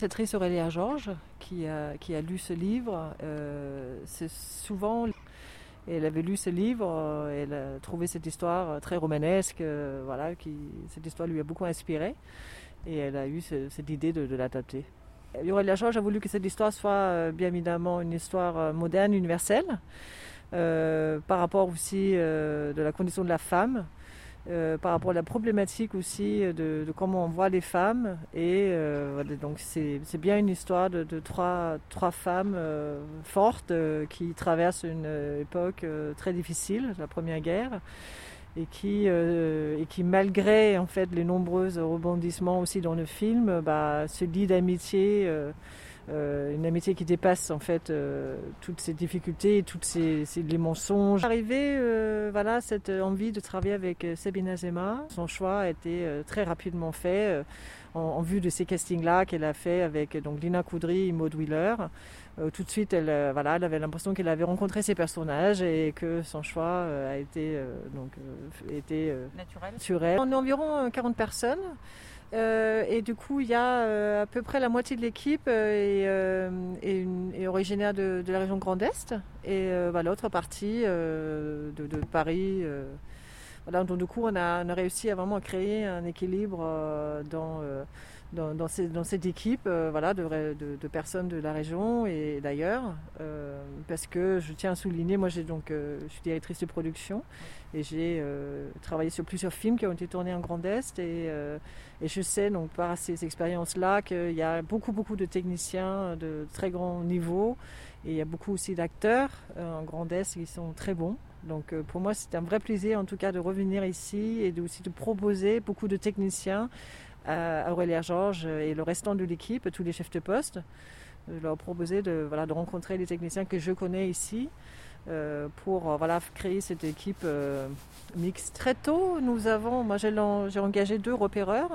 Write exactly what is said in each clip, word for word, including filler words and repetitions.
Cette Aurélia Georges qui a, qui a lu ce livre, euh, c'est souvent, elle avait lu ce livre, euh, elle a trouvé cette histoire très romanesque, euh, voilà, qui, cette histoire lui a beaucoup inspiré et elle a eu ce, cette idée de, de l'adapter. Aurélia Georges a voulu que cette histoire soit euh, bien évidemment une histoire moderne, universelle, euh, par rapport aussi euh, de la condition de la femme. Euh, par rapport à la problématique aussi de, de comment on voit les femmes. Et euh, donc c'est, c'est bien une histoire de, de trois, trois femmes euh, fortes euh, qui traversent une époque euh, très difficile, la Première Guerre, et qui, euh, et qui malgré en fait les nombreux rebondissements aussi dans le film, bah, se lient d'amitié. Euh, Euh, une amitié qui dépasse en fait euh, toutes ces difficultés et tous ces, ces, les mensonges. Arrivé, euh, voilà, cette envie de travailler avec euh, Sabine Azema, son choix a été euh, très rapidement fait euh, en, en vue de ces castings-là qu'elle a fait avec donc Lina Coudry et Maud Wheeler. Euh, tout de suite, elle, euh, voilà, elle avait l'impression qu'elle avait rencontré ces personnages et que son choix euh, a été, euh, donc, euh, été euh, naturel. naturel. On est environ quarante personnes. Euh, et du coup, il y a euh, à peu près la moitié de l'équipe euh, est, euh, est, une, est originaire de, de la région Grand Est et euh, bah, l'autre partie euh, de, de Paris. Euh, voilà, donc du coup, on a, on a réussi à vraiment créer un équilibre euh, dans, euh, dans, dans, ces, dans cette équipe euh, voilà, de, de, de personnes de la région et d'ailleurs. Euh, parce que je tiens à souligner, moi j'ai donc, euh, je suis directrice de production et j'ai euh, travaillé sur plusieurs films qui ont été tournés en Grand Est et, euh, et je sais donc par ces expériences-là qu'il y a beaucoup beaucoup de techniciens de très grand niveau et il y a beaucoup aussi d'acteurs euh, en Grand Est qui sont très bons. Donc euh, pour moi c'est un vrai plaisir en tout cas de revenir ici et de, aussi de proposer beaucoup de techniciens à, à Aurélia Georges et le restant de l'équipe, tous les chefs de poste, de leur proposer de, voilà, de rencontrer les techniciens que je connais ici. Euh, pour euh, voilà, créer cette équipe euh, mixte. Très tôt, nous avons, moi j'ai, j'ai engagé deux repéreurs.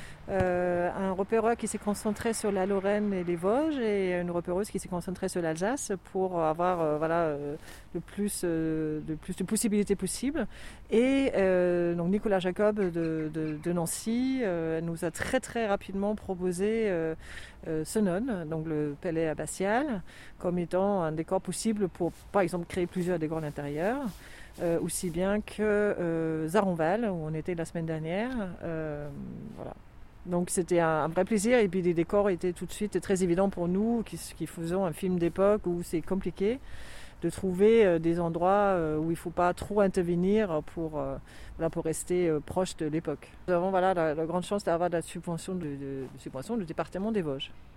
Euh, un repéreur qui s'est concentré sur la Lorraine et les Vosges et une repéreuse qui s'est concentrée sur l'Alsace pour avoir euh, voilà, euh, le, plus, euh, le plus de possibilités possibles. Et euh, donc Nicolas Jacob de, de, de Nancy euh, nous a très très rapidement proposé euh, euh, Senones, donc le palais abbatial, comme étant un décor possible pour par exemple créer plusieurs décors d'intérieur. Euh, aussi bien que euh, Zaronval où on était la semaine dernière. Euh, voilà. Donc c'était un, un vrai plaisir et puis les décors étaient tout de suite très évidents pour nous qui, qui faisons un film d'époque où c'est compliqué de trouver euh, des endroits euh, où il ne faut pas trop intervenir pour, euh, voilà, pour rester euh, proche de l'époque. Nous avons voilà, la, la grande chance d'avoir la subvention, de, de, de subvention du département des Vosges.